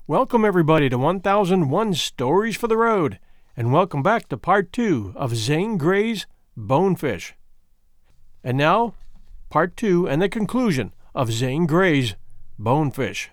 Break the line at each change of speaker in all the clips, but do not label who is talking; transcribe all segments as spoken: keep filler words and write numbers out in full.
Welcome everybody to one thousand one Stories for the Road, and welcome back to part two of Zane Grey's Bonefish. And now, part two and the conclusion of Zane Grey's Bonefish.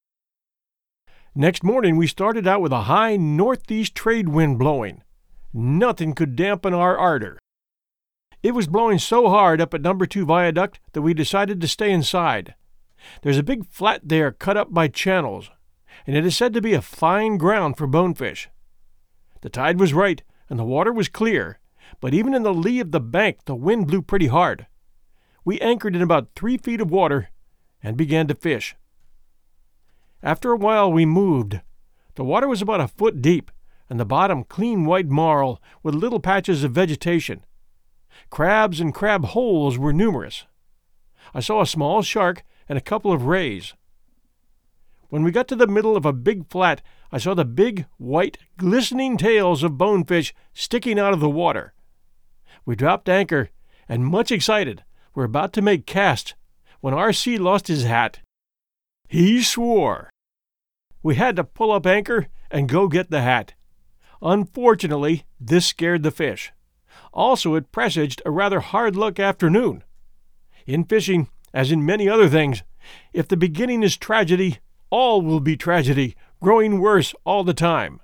Next morning we started out with a high northeast trade wind blowing. Nothing could dampen our ardor. It was blowing so hard up at number two Viaduct that we decided to stay inside. There's a big flat there cut up by channels, and it is said to be a fine ground for bonefish. The tide was right, and the water was clear, but even in the lee of the bank the wind blew pretty hard. We anchored in about three feet of water and began to fish. After a while we moved. The water was about a foot deep, and the bottom clean white marl with little patches of vegetation. Crabs and crab holes were numerous. I saw a small shark and a couple of rays. When we got to the middle of a big flat, I saw the big, white, glistening tails of bonefish sticking out of the water. We dropped anchor, and much excited, were about to make cast, when R C lost his hat. He swore. We had to pull up anchor and go get the hat. Unfortunately, this scared the fish. Also, it presaged a rather hard-luck afternoon. In fishing, as in many other things, if the beginning is tragedy, all will be tragedy, growing worse all the time.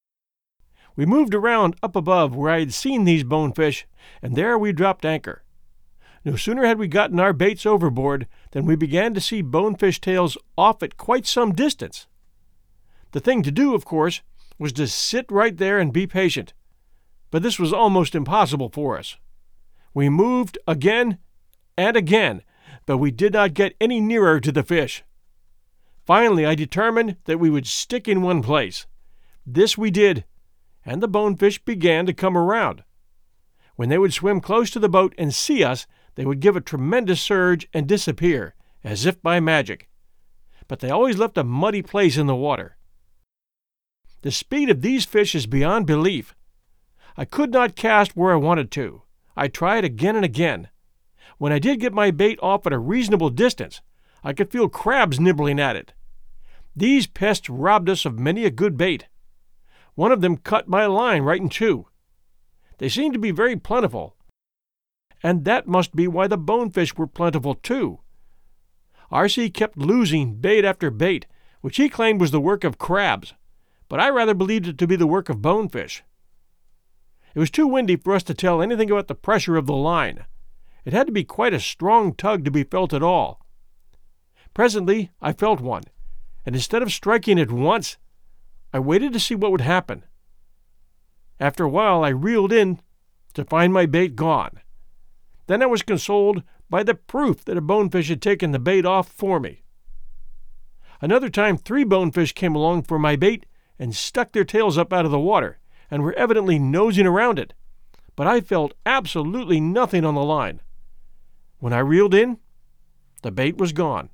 We moved around up above where I had seen these bonefish, and there we dropped anchor. No sooner had we gotten our baits overboard than we began to see bonefish tails off at quite some distance. The thing to do, of course, was to sit right there and be patient, but this was almost impossible for us. We moved again and again, but we did not get any nearer to the fish. Finally, I determined that we would stick in one place. This we did, and the bonefish began to come around. When they would swim close to the boat and see us, they would give a tremendous surge and disappear, as if by magic. But they always left a muddy place in the water. The speed of these fish is beyond belief. I could not cast where I wanted to. I tried again and again. When I did get my bait off at a reasonable distance, I could feel crabs nibbling at it. These pests robbed us of many a good bait. One of them cut my line right in two. They seemed to be very plentiful, and that must be why the bonefish were plentiful too. R C kept losing bait after bait, which he claimed was the work of crabs, but I rather believed it to be the work of bonefish. It was too windy for us to tell anything about the pressure of the line. It had to be quite a strong tug to be felt at all. Presently I felt one, and instead of striking at once, I waited to see what would happen. After a while I reeled in to find my bait gone. Then I was consoled by the proof that a bonefish had taken the bait off for me. Another time three bonefish came along for my bait and stuck their tails up out of the water, and were evidently nosing around it, but I felt absolutely nothing on the line. When I reeled in, the bait was gone.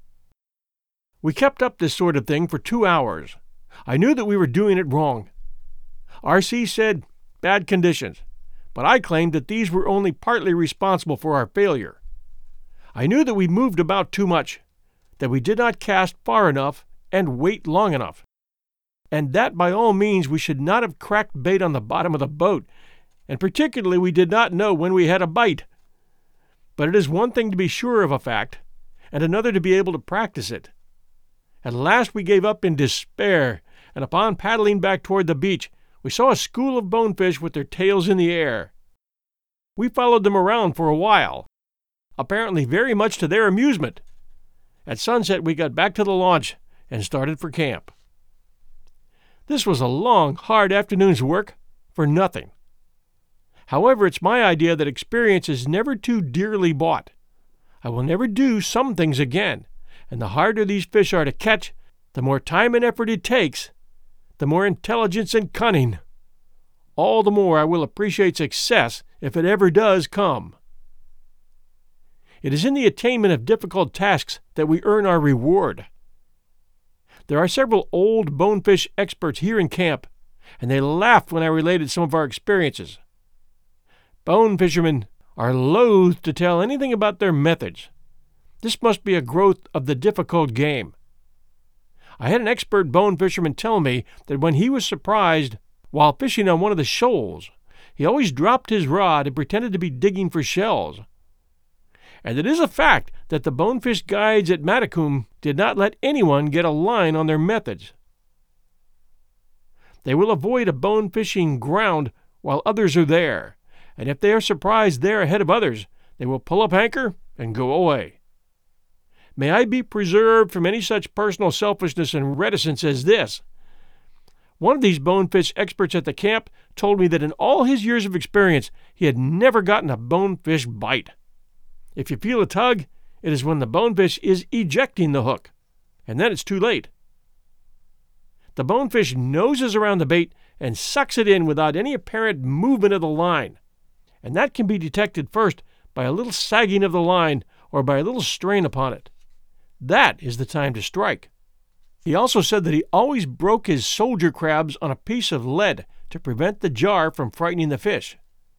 We kept up this sort of thing for two hours. I knew that we were doing it wrong. R C said bad conditions, but I claimed that these were only partly responsible for our failure. I knew that we moved about too much, that we did not cast far enough and wait long enough, and that by all means we should not have cracked bait on the bottom of the boat, and particularly we did not know when we had a bite. But it is one thing to be sure of a fact, and another to be able to practice it. At last we gave up in despair, and upon paddling back toward the beach, we saw a school of bonefish with their tails in the air. We followed them around for a while, apparently very much to their amusement. At sunset we got back to the launch and started for camp. This was a long, hard afternoon's work for nothing. However, it's my idea that experience is never too dearly bought. I will never do some things again, and the harder these fish are to catch, the more time and effort it takes, the more intelligence and cunning, all the more I will appreciate success if it ever does come. It is in the attainment of difficult tasks that we earn our reward. There are several old bonefish experts here in camp, and they laughed when I related some of our experiences. Bone fishermen are loath to tell anything about their methods. This must be a growth of the difficult game. I had an expert bone fisherman tell me that when he was surprised while fishing on one of the shoals, he always dropped his rod and pretended to be digging for shells. And it is a fact that the bonefish guides at Matacum did not let anyone get a line on their methods. They will avoid a bone fishing ground while others are there, and if they are surprised there ahead of others, they will pull up anchor and go away. May I be preserved from any such personal selfishness and reticence as this. One of these bonefish experts at the camp told me that in all his years of experience, he had never gotten a bonefish bite. If you feel a tug, it is when the bonefish is ejecting the hook, and then it's too late. The bonefish noses around the bait and sucks it in without any apparent movement of the line, and that can be detected first by a little sagging of the line or by a little strain upon it. That is the time to strike. He also said that he always broke his soldier crabs on a piece of lead to prevent the jar from frightening the fish.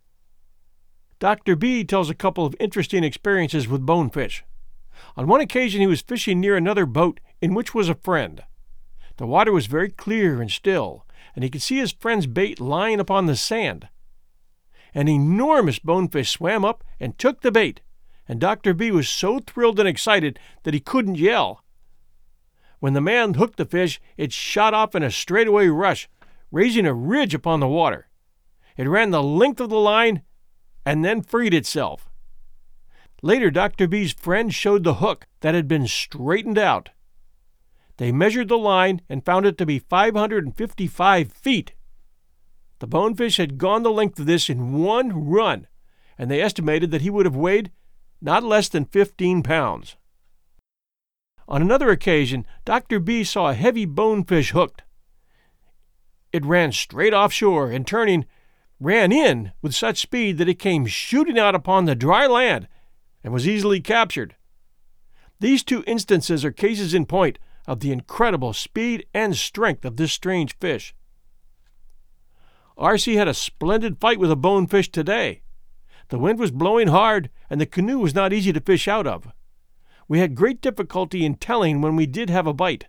Doctor B tells a couple of interesting experiences with bonefish. On one occasion he was fishing near another boat in which was a friend. The water was very clear and still, and he could see his friend's bait lying upon the sand. An enormous bonefish swam up and took the bait, and Doctor B was so thrilled and excited that he couldn't yell. When the man hooked the fish, it shot off in a straightaway rush, raising a ridge upon the water. It ran the length of the line and then freed itself. Later, Doctor B's friend showed the hook that had been straightened out. They measured the line and found it to be five hundred fifty-five feet. The bonefish had gone the length of this in one run, and they estimated that he would have weighed not less than fifteen pounds. On another occasion, Doctor B saw a heavy bonefish hooked. It ran straight offshore and, turning, ran in with such speed that it came shooting out upon the dry land and was easily captured. These two instances are cases in point of the incredible speed and strength of this strange fish. R C had a splendid fight with a bonefish today. The wind was blowing hard, and the canoe was not easy to fish out of. We had great difficulty in telling when we did have a bite.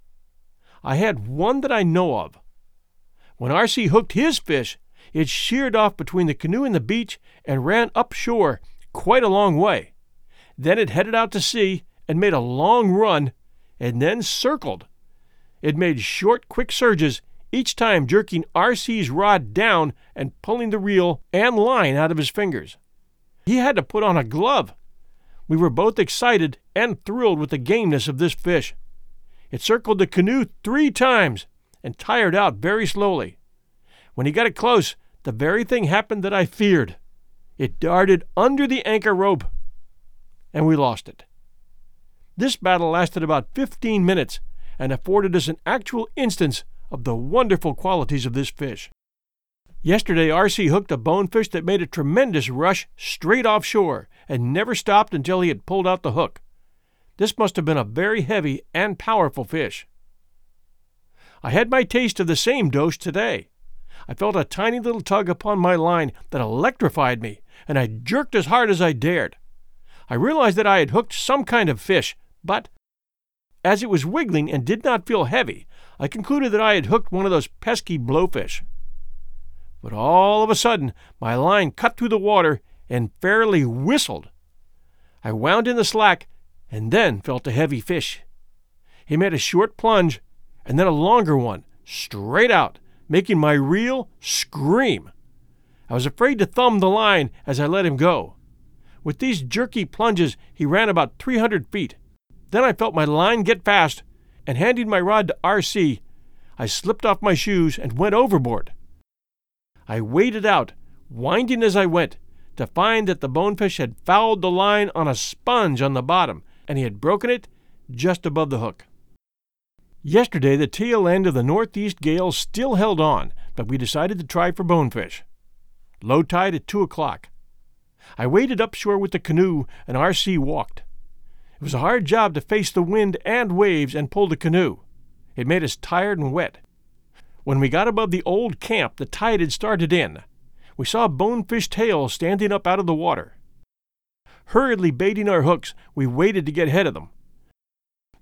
I had one that I know of. When R C hooked his fish, it sheared off between the canoe and the beach and ran upshore quite a long way. Then it headed out to sea and made a long run, and then circled. It made short, quick surges, each time jerking R C's rod down and pulling the reel and line out of his fingers. He had to put on a glove. We were both excited and thrilled with the gameness of this fish. It circled the canoe three times and tired out very slowly. When he got it close, the very thing happened that I feared. It darted under the anchor rope, and we lost it. This battle lasted about fifteen minutes and afforded us an actual instance of the wonderful qualities of this fish. Yesterday, R C hooked a bonefish that made a tremendous rush straight offshore and never stopped until he had pulled out the hook. This must have been a very heavy and powerful fish. I had my taste of the same dose today. I felt a tiny little tug upon my line that electrified me, and I jerked as hard as I dared. I realized that I had hooked some kind of fish, but as it was wiggling and did not feel heavy, I concluded that I had hooked one of those pesky blowfish. But all of a sudden, my line cut through the water and fairly whistled. I wound in the slack and then felt a heavy fish. He made a short plunge and then a longer one, straight out, making my reel scream. I was afraid to thumb the line as I let him go. With these jerky plunges, he ran about three hundred feet. Then I felt my line get fast, and handing my rod to R C, I slipped off my shoes and went overboard. I waded out, winding as I went, to find that the bonefish had fouled the line on a sponge on the bottom, and he had broken it just above the hook. Yesterday, the tail end of the northeast gale still held on, but we decided to try for bonefish. Low tide at two o'clock. I waded upshore with the canoe, and R C walked. It was a hard job to face the wind and waves and pull the canoe. It made us tired and wet. When we got above the old camp, the tide had started in. We saw bonefish tails standing up out of the water. Hurriedly baiting our hooks, we waited to get ahead of them.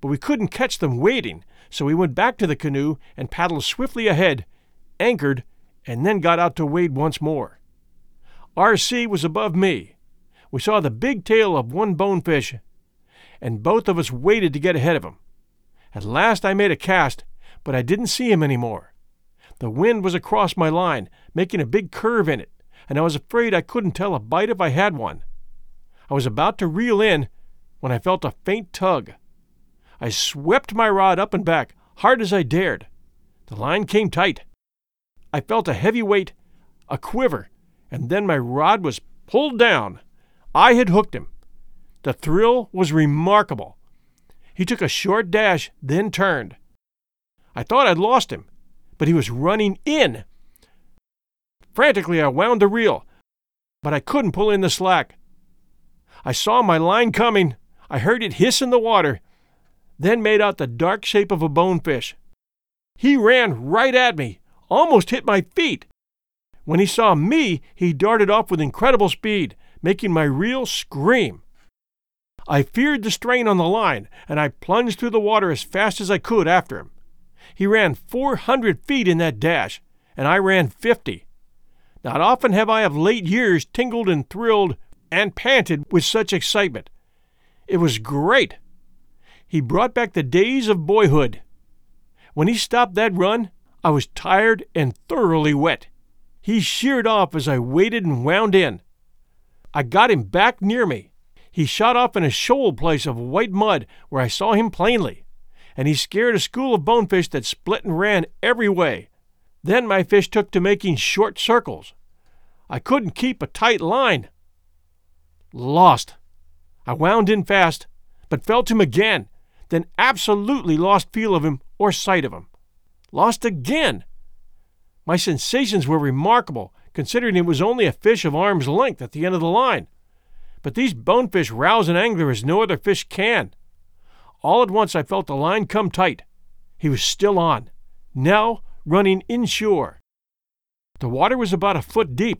but we couldn't catch them wading, so we went back to the canoe and paddled swiftly ahead, anchored, and then got out to wade once more. R C was above me. We saw the big tail of one bonefish, and both of us waited to get ahead of him. At last I made a cast, but I didn't see him anymore. The wind was across my line, making a big curve in it, and I was afraid I couldn't tell a bite if I had one. I was about to reel in when I felt a faint tug. I swept my rod up and back, hard as I dared. The line came tight. I felt a heavy weight, a quiver, and then my rod was pulled down. I had hooked him. The thrill was remarkable. He took a short dash, then turned. I thought I'd lost him, but he was running in. Frantically, I wound the reel, but I couldn't pull in the slack. I saw my line coming. I heard it hiss in the water, then made out the dark shape of a bonefish. He ran right at me, almost hit my feet. When he saw me, he darted off with incredible speed, making my reel scream. I feared the strain on the line, and I plunged through the water as fast as I could after him. He ran four hundred feet in that dash, and I ran fifty. Not often have I of late years tingled and thrilled and panted with such excitement. It was great. He brought back the days of boyhood. When he stopped that run, I was tired and thoroughly wet. He sheered off as I waded and wound in. I got him back near me. He shot off in a shoal place of white mud where I saw him plainly, and he scared a school of bonefish that split and ran every way. Then my fish took to making short circles. I couldn't keep a tight line. Lost. I wound in fast, but felt him again, then absolutely lost feel of him or sight of him. Lost again. My sensations were remarkable, considering it was only a fish of arm's length at the end of the line. But these bonefish rouse an angler as no other fish can. All at once I felt the line come tight. He was still on, now running inshore. The water was about a foot deep.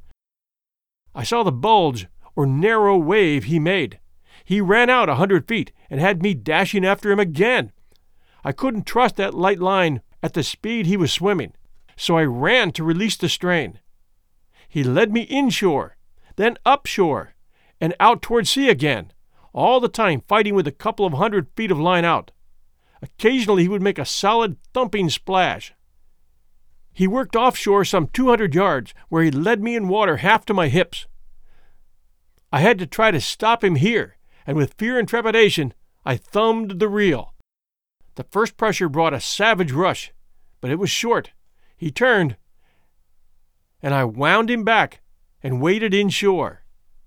I saw the bulge or narrow wave he made. He ran out a hundred feet and had me dashing after him again. I couldn't trust that light line at the speed he was swimming, so I ran to release the strain. He led me inshore, then upshore, and out toward sea again, all the time fighting with a couple of hundred feet of line out. Occasionally he would make a solid thumping splash. He worked offshore some two hundred yards, where he led me in water half to my hips. I had to try to stop him here, and with fear and trepidation, I thumbed the reel. The first pressure brought a savage rush, but it was short. He turned, and I wound him back and waded inshore.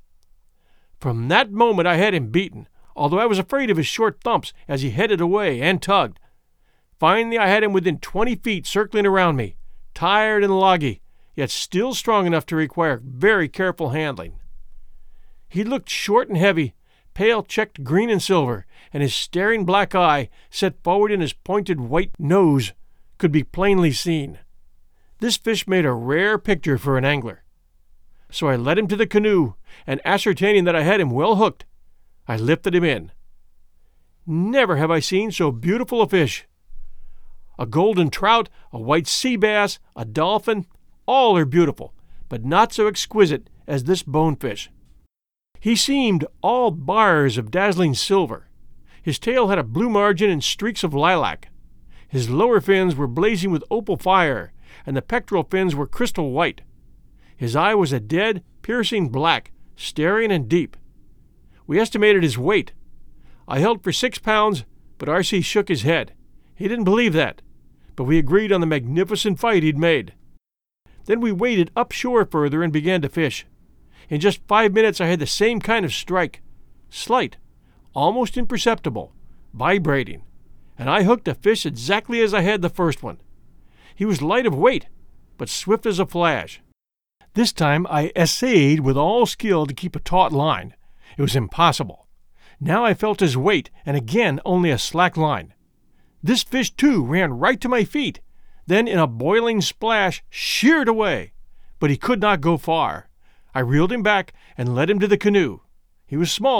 From that moment I had him beaten, although I was afraid of his short thumps as he headed away and tugged. Finally I had him within twenty feet circling around me, tired and loggy, yet still strong enough to require very careful handling. He looked short and heavy, pale checked green and silver, and his staring black eye, set forward in his pointed white nose, could be plainly seen. This fish made a rare picture for an angler. So I led him to the canoe, and ascertaining that I had him well hooked, I lifted him in. Never have I seen so beautiful a fish. A golden trout, a white sea bass, a dolphin, all are beautiful, but not so exquisite as this bonefish. He seemed all bars of dazzling silver. His tail had a blue margin and streaks of lilac. His lower fins were blazing with opal fire, and the pectoral fins were crystal white. His eye was a dead, piercing black, staring and deep. We estimated his weight. I held for six pounds, but R C shook his head. He didn't believe that, but we agreed on the magnificent fight he'd made. Then we waded upshore further and began to fish. In just five minutes I had the same kind of strike, slight, almost imperceptible, vibrating, and I hooked a fish exactly as I had the first one. He was light of weight, but swift as a flash. This time I essayed with all skill to keep a taut line. It was impossible. Now I felt his weight, and again only a slack line. This fish, too, ran right to my feet, then in a boiling splash sheered away, but he could not go far. I reeled him back and led him to the canoe. He was small,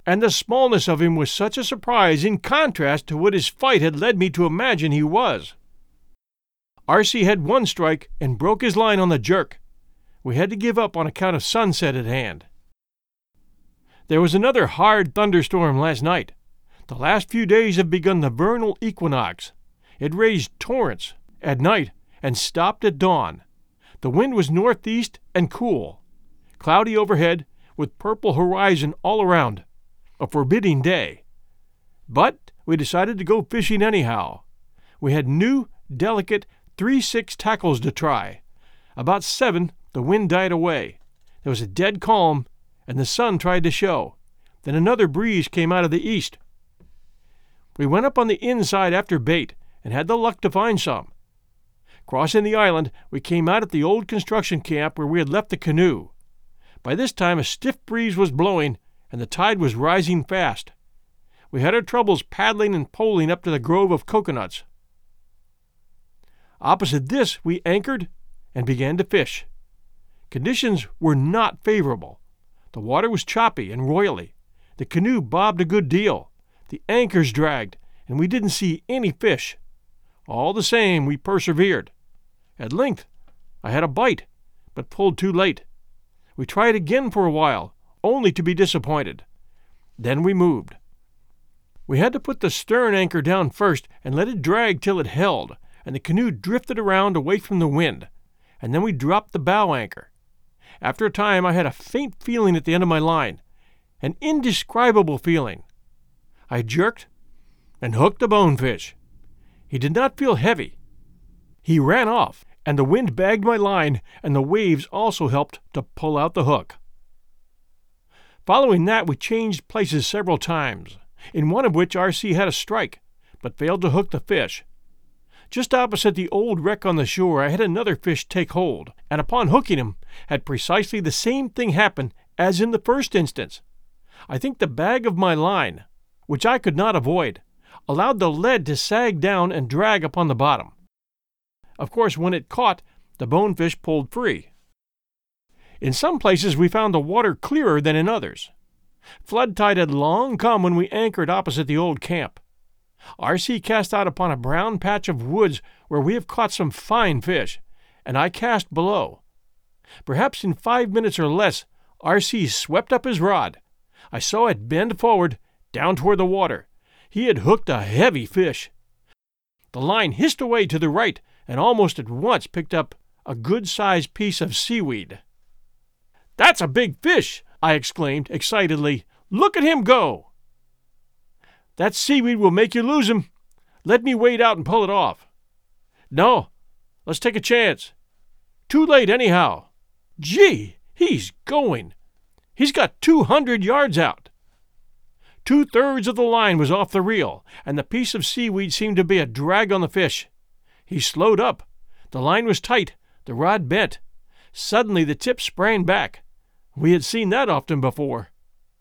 and the smallness of him was such a surprise in contrast to what his fight had led me to imagine he was. R C had one strike and broke his line on the jerk. We had to give up on account of sunset at hand. There was another hard thunderstorm last night. The last few days have begun the vernal equinox. It raised torrents at night and stopped at dawn. The wind was northeast and cool. Cloudy overhead with purple horizon all around. A forbidding day. But we decided to go fishing anyhow. We had new, delicate three six tackles to try. About seven, the wind died away. There was a dead calm, and the sun tried to show. Then another breeze came out of the east. We went up on the inside after bait, and had the luck to find some. Crossing the island, we came out at the old construction camp where we had left the canoe. By this time a stiff breeze was blowing, and the tide was rising fast. We had our troubles paddling and poling up to the grove of coconuts. Opposite this we anchored and began to fish. Conditions were not favorable. The water was choppy and roily. The canoe bobbed a good deal. The anchors dragged, and we didn't see any fish. All the same, we persevered. At length, I had a bite, but pulled too late. We tried again for a while, only to be disappointed. Then we moved. We had to put the stern anchor down first and let it drag till it held, and the canoe drifted around away from the wind, and then we dropped the bow anchor. After a time I had a faint feeling at the end of my line, an indescribable feeling. I jerked and hooked a bonefish. He did not feel heavy. He ran off, and the wind bagged my line, and the waves also helped to pull out the hook. Following that, we changed places several times, in one of which R C had a strike, but failed to hook the fish. Just opposite the old wreck on the shore, I had another fish take hold, and upon hooking him, had precisely the same thing happen as in the first instance. I think the bag of my line, which I could not avoid, allowed the lead to sag down and drag upon the bottom. Of course, when it caught, the bonefish pulled free. In some places we found the water clearer than in others. Flood tide had long come when we anchored opposite the old camp. R C cast out upon a brown patch of woods where we have caught some fine fish, and I cast below. Perhaps in five minutes or less, R C swept up his rod. I saw it bend forward, down toward the water. He had hooked a heavy fish. The line hissed away to the right, and almost at once picked up a good-sized piece of seaweed. "That's a big fish!" I exclaimed excitedly. "Look at him go!" "That seaweed will make you lose him. Let me wade out and pull it off." "No, let's take a chance. Too late anyhow. Gee, he's going. He's got two hundred yards out." Two-thirds of the line was off the reel, and the piece of seaweed seemed to be a drag on the fish. He slowed up. The line was tight, the rod bent. Suddenly the tip sprang back. We had seen that often before.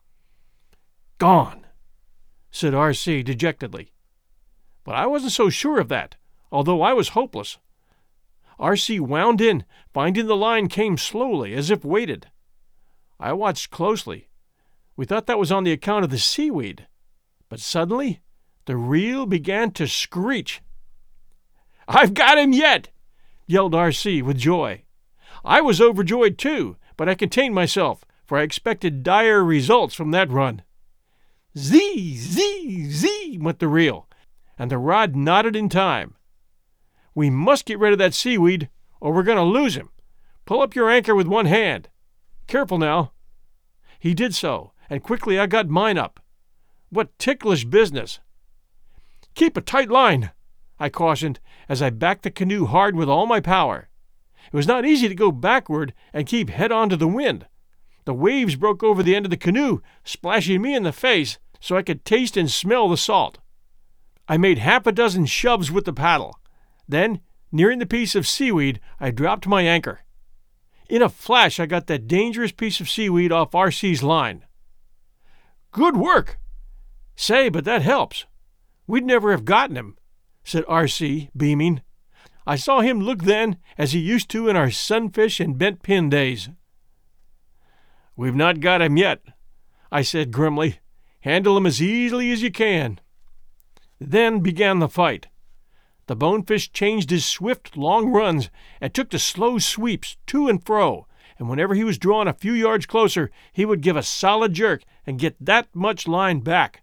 "Gone," said R C dejectedly. But I wasn't so sure of that, although I was hopeless. R C wound in, finding the line came slowly, as if weighted. I watched closely. We thought that was on the account of the seaweed. But suddenly the reel began to screech. "I've got him yet!" yelled R C with joy. I was overjoyed too, but I contained myself, for I expected dire results from that run. Zee, zee, zee went the reel, and the rod knotted in time. "We must get rid of that seaweed, or we're going to lose him. Pull up your anchor with one hand. Careful now." He did so, and quickly I got mine up. What ticklish business! "Keep a tight line," I cautioned, as I backed the canoe hard with all my power. It was not easy to go backward and keep head on to the wind. The waves broke over the end of the canoe, splashing me in the face so I could taste and smell the salt. I made half a dozen shoves with the paddle. Then, nearing the piece of seaweed, I dropped my anchor. In a flash I got that dangerous piece of seaweed off R C's line. "Good work! Say, but that helps. We'd never have gotten him," said R C, beaming. I saw him look then as he used to in our sunfish and bent pin days. "We've not got him yet," I said grimly. Handle him as easily as you can." Then began the fight. The bonefish changed his swift, long runs and took to slow sweeps to and fro, and whenever he was drawn a few yards closer, he would give a solid jerk and get that much line back.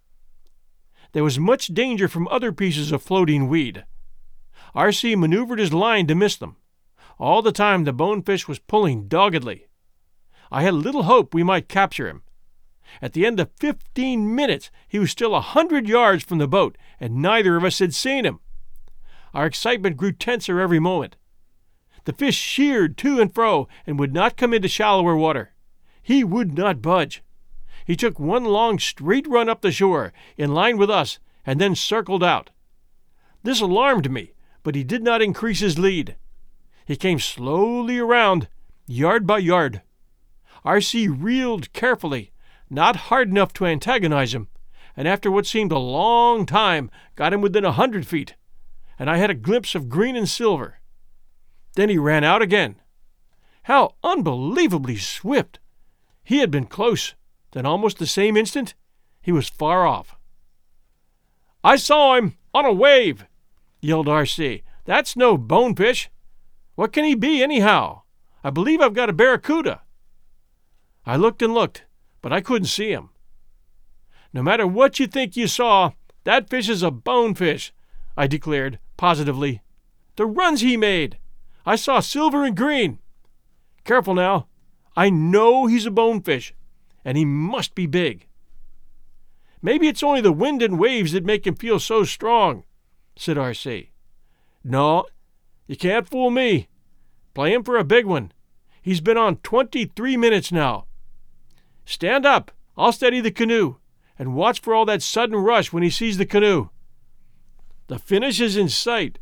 There was much danger from other pieces of floating weed. R C maneuvered his line to miss them. All the time the bonefish was pulling doggedly. I had little hope we might capture him. At the end of fifteen minutes, he was still a hundred yards from the boat, and neither of us had seen him. Our excitement grew tenser every moment. The fish sheered to and fro and would not come into shallower water. He would not budge. He took one long straight run up the shore, in line with us, and then circled out. This alarmed me, but he did not increase his lead. He came slowly around, yard by yard. R C reeled carefully, not hard enough to antagonize him, and after what seemed a long time got him within a hundred feet, and I had a glimpse of green and silver. Then he ran out again. How unbelievably swift! He had been close, then almost the same instant he was far off. "I saw him on a wave!" yelled R C. "That's no bonefish. What can he be, anyhow? I believe I've got a barracuda." I looked and looked, but I couldn't see him. "No matter what you think you saw, that fish is a bonefish," I declared positively. "The runs he made! I saw silver and green. Careful now. I know he's a bonefish, and he must be big." "Maybe it's only the wind and waves that make him feel so strong," said R C. "No, you can't fool me. Play him for a big one. He's been on twenty-three minutes now. Stand up. I'll steady the canoe, and watch for all that sudden rush when he sees the canoe. The finish is in sight."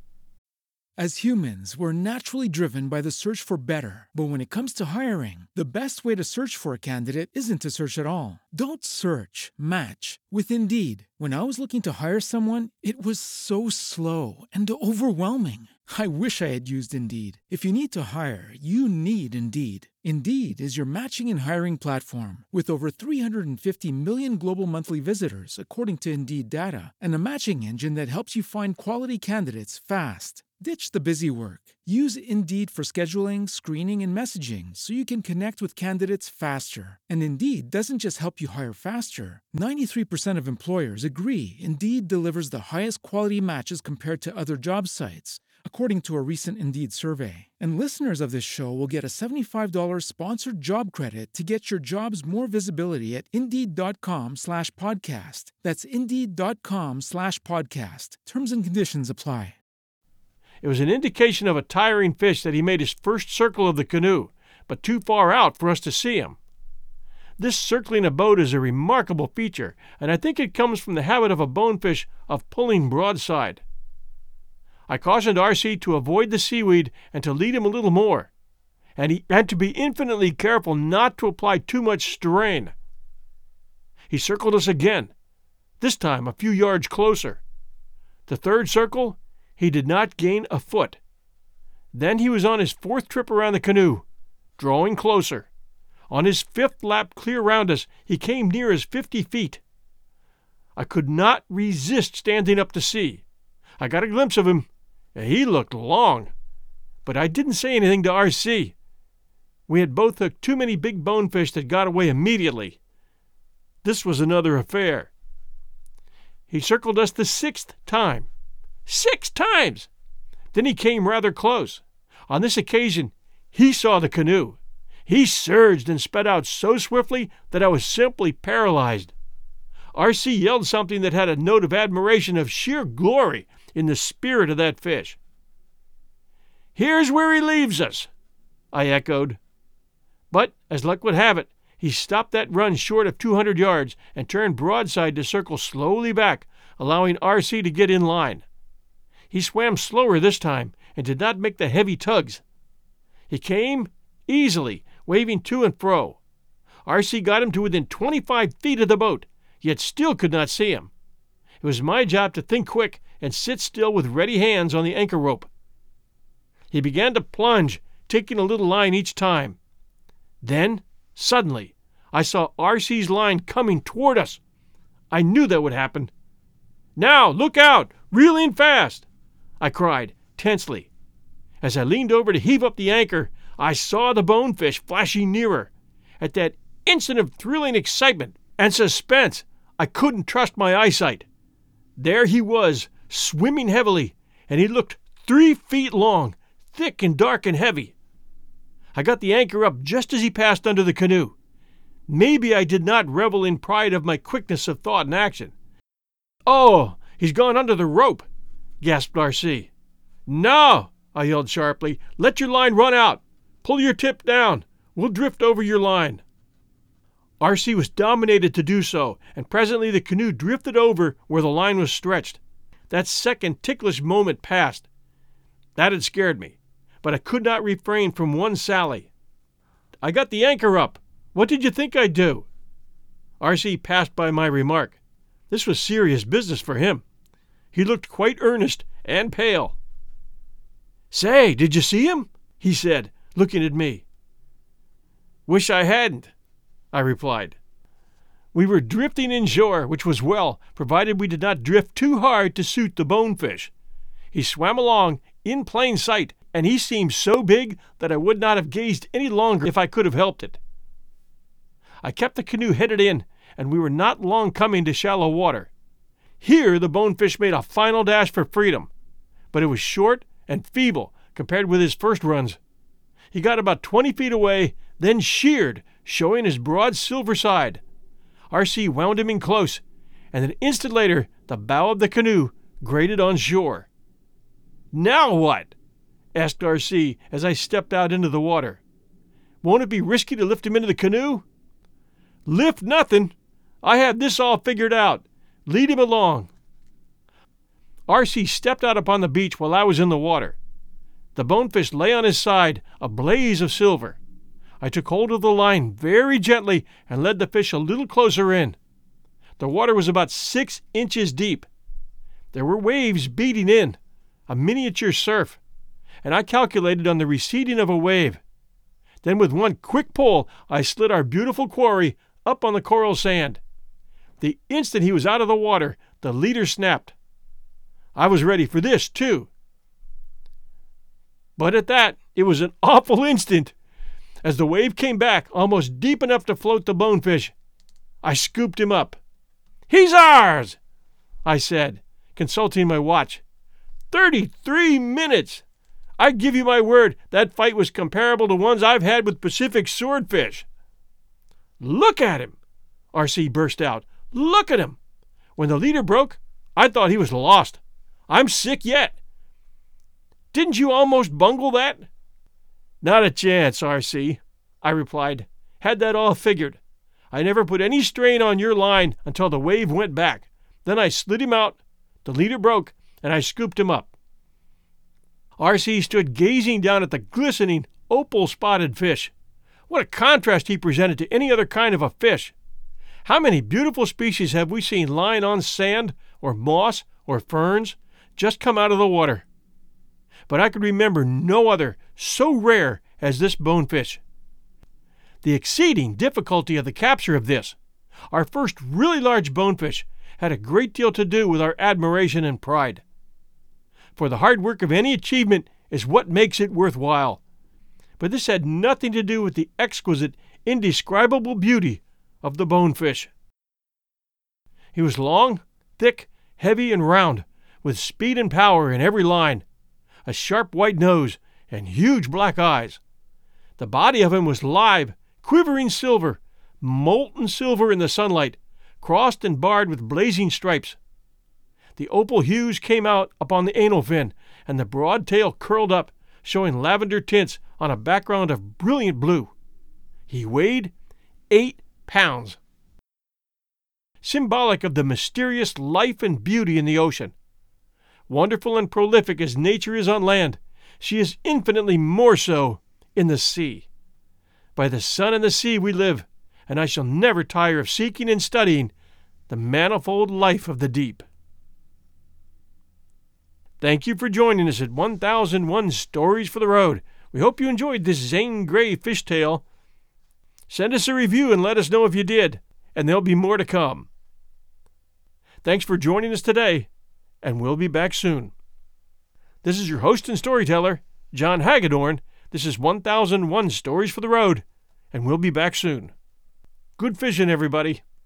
As humans, we're naturally driven by the search for better. But when it comes to hiring, the best way to search for a candidate isn't to search at all. Don't search, match with Indeed. When I was looking to hire someone, it was so slow and overwhelming. I wish I had used Indeed. If you need to hire, you need Indeed. Indeed is your matching and hiring platform with over three hundred fifty million global monthly visitors, according to Indeed data, and a matching engine that helps you find quality candidates fast. Ditch the busy work. Use Indeed for scheduling, screening, and messaging so you can connect with candidates faster. And Indeed doesn't just help you hire faster. ninety-three percent of employers agree Indeed delivers the highest quality matches compared to other job sites, according to a recent Indeed survey. And listeners of this show will get a seventy-five dollars sponsored job credit to get your jobs more visibility at Indeed.com slash podcast. That's Indeed.com slash podcast. Terms and conditions apply.
It was an indication of a tiring fish that he made his first circle of the canoe, but too far out for us to see him. This circling a boat is a remarkable feature, and I think it comes from the habit of a bonefish of pulling broadside. I cautioned R C to avoid the seaweed and to lead him a little more, and, he, and to be infinitely careful not to apply too much strain. He circled us again, this time a few yards closer. The third circle, he did not gain a foot. Then he was on his fourth trip around the canoe, drawing closer. On his fifth lap clear round us, he came near as fifty feet. I could not resist standing up to see. I got a glimpse of him, and he looked long. But I didn't say anything to R C. We had both hooked too many big bonefish that got away immediately. This was another affair. He circled us the sixth time. Six times! Then he came rather close. On this occasion, he saw the canoe. He surged and sped out so swiftly that I was simply paralyzed. R C yelled something that had a note of admiration, of sheer glory in the spirit of that fish. "Here's where he leaves us," I echoed. But, as luck would have it, he stopped that run short of two hundred yards and turned broadside to circle slowly back, allowing R C to get in line. He swam slower this time and did not make the heavy tugs. He came easily, waving to and fro. R C got him to within twenty-five feet of the boat, yet still could not see him. It was my job to think quick and sit still with ready hands on the anchor rope. He began to plunge, taking a little line each time. Then, suddenly, I saw R C's line coming toward us. I knew that would happen. "Now, look out! Reel in fast!" I cried, tensely. As I leaned over to heave up the anchor, I saw the bonefish flashing nearer. At that instant of thrilling excitement and suspense, I couldn't trust my eyesight. There he was, swimming heavily, and he looked three feet long, thick and dark and heavy. I got the anchor up just as he passed under the canoe. Maybe I did not revel in pride of my quickness of thought and action. "Oh, he's gone under the rope," gasped R C. "No," I yelled sharply. "Let your line run out. Pull your tip down. We'll drift over your line." R C was dominated to do so, and presently the canoe drifted over where the line was stretched. That second ticklish moment passed. That had scared me, but I could not refrain from one sally. "I got the anchor up. What did you think I'd do?" R C passed by my remark. This was serious business for him. He looked quite earnest and pale. "Say, did you see him?" he said, looking at me. "Wish I hadn't," I replied. We were drifting inshore, which was well, provided we did not drift too hard to suit the bonefish. He swam along in plain sight, and he seemed so big that I would not have gazed any longer if I could have helped it. I kept the canoe headed in, and we were not long coming to shallow water. Here the bonefish made a final dash for freedom, but it was short and feeble compared with his first runs. He got about twenty feet away, then sheered, showing his broad silver side. R C wound him in close, and an instant later the bow of the canoe grated on shore. "Now what?" asked R C as I stepped out into the water. "Won't it be risky to lift him into the canoe?" "Lift nothing. I have this all figured out. Lead him along." R C stepped out upon the beach while I was in the water. The bonefish lay on his side, a blaze of silver. I took hold of the line very gently and led the fish a little closer in. The water was about six inches deep. There were waves beating in, a miniature surf, and I calculated on the receding of a wave. Then with one quick pull, I slid our beautiful quarry up on the coral sand. The instant he was out of the water, the leader snapped. I was ready for this, too. But at that, it was an awful instant. As the wave came back, almost deep enough to float the bonefish, I scooped him up. "He's ours!" I said, consulting my watch. Thirty-three minutes! I give you my word, that fight was comparable to ones I've had with Pacific swordfish. "Look at him!" R C burst out. "Look at him! When the leader broke, I thought he was lost. I'm sick yet. Didn't you almost bungle that?" "Not a chance, R C," I replied. "Had that all figured. I never put any strain on your line until the wave went back. Then I slid him out, the leader broke, and I scooped him up." R C stood gazing down at the glistening, opal-spotted fish. What a contrast he presented to any other kind of a fish. How many beautiful species have we seen lying on sand or moss or ferns, just come out of the water? But I could remember no other so rare as this bonefish. The exceeding difficulty of the capture of this, our first really large bonefish, had a great deal to do with our admiration and pride. For the hard work of any achievement is what makes it worthwhile. But this had nothing to do with the exquisite, indescribable beauty of the bonefish. He was long, thick, heavy, and round, with speed and power in every line, a sharp white nose, and huge black eyes. The body of him was live, quivering silver, molten silver in the sunlight, crossed and barred with blazing stripes. The opal hues came out upon the anal fin, and the broad tail curled up, showing lavender tints on a background of brilliant blue. He weighed eight pounds. Symbolic of the mysterious life and beauty in the ocean. Wonderful and prolific as nature is on land, she is infinitely more so in the sea. By the sun and the sea we live, and I shall never tire of seeking and studying the manifold life of the deep. Thank you for joining us at one thousand one Stories for the Road. We hope you enjoyed this Zane Grey fish tale. Send us a review and let us know if you did, and there'll be more to come. Thanks for joining us today, and we'll be back soon. This is your host and storyteller, John Hagedorn. This is one thousand one Stories for the Road, and we'll be back soon. Good fishing, everybody.